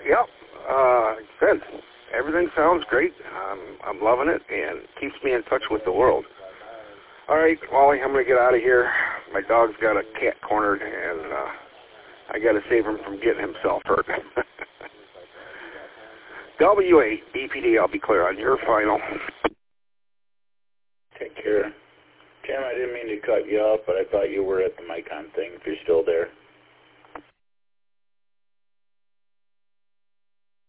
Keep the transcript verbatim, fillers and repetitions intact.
Yep. Uh, good. Everything sounds great. Um, I'm loving it and keeps me in touch with the world. All right, Wally, I'm going to get out of here. My dog's got a cat cornered, and uh, I got to save him from getting himself hurt. W eight, B P D, I'll be clear on your final. Take care. Tim, I didn't mean to cut you off, but I thought you were at the Micon thing, if you're still there.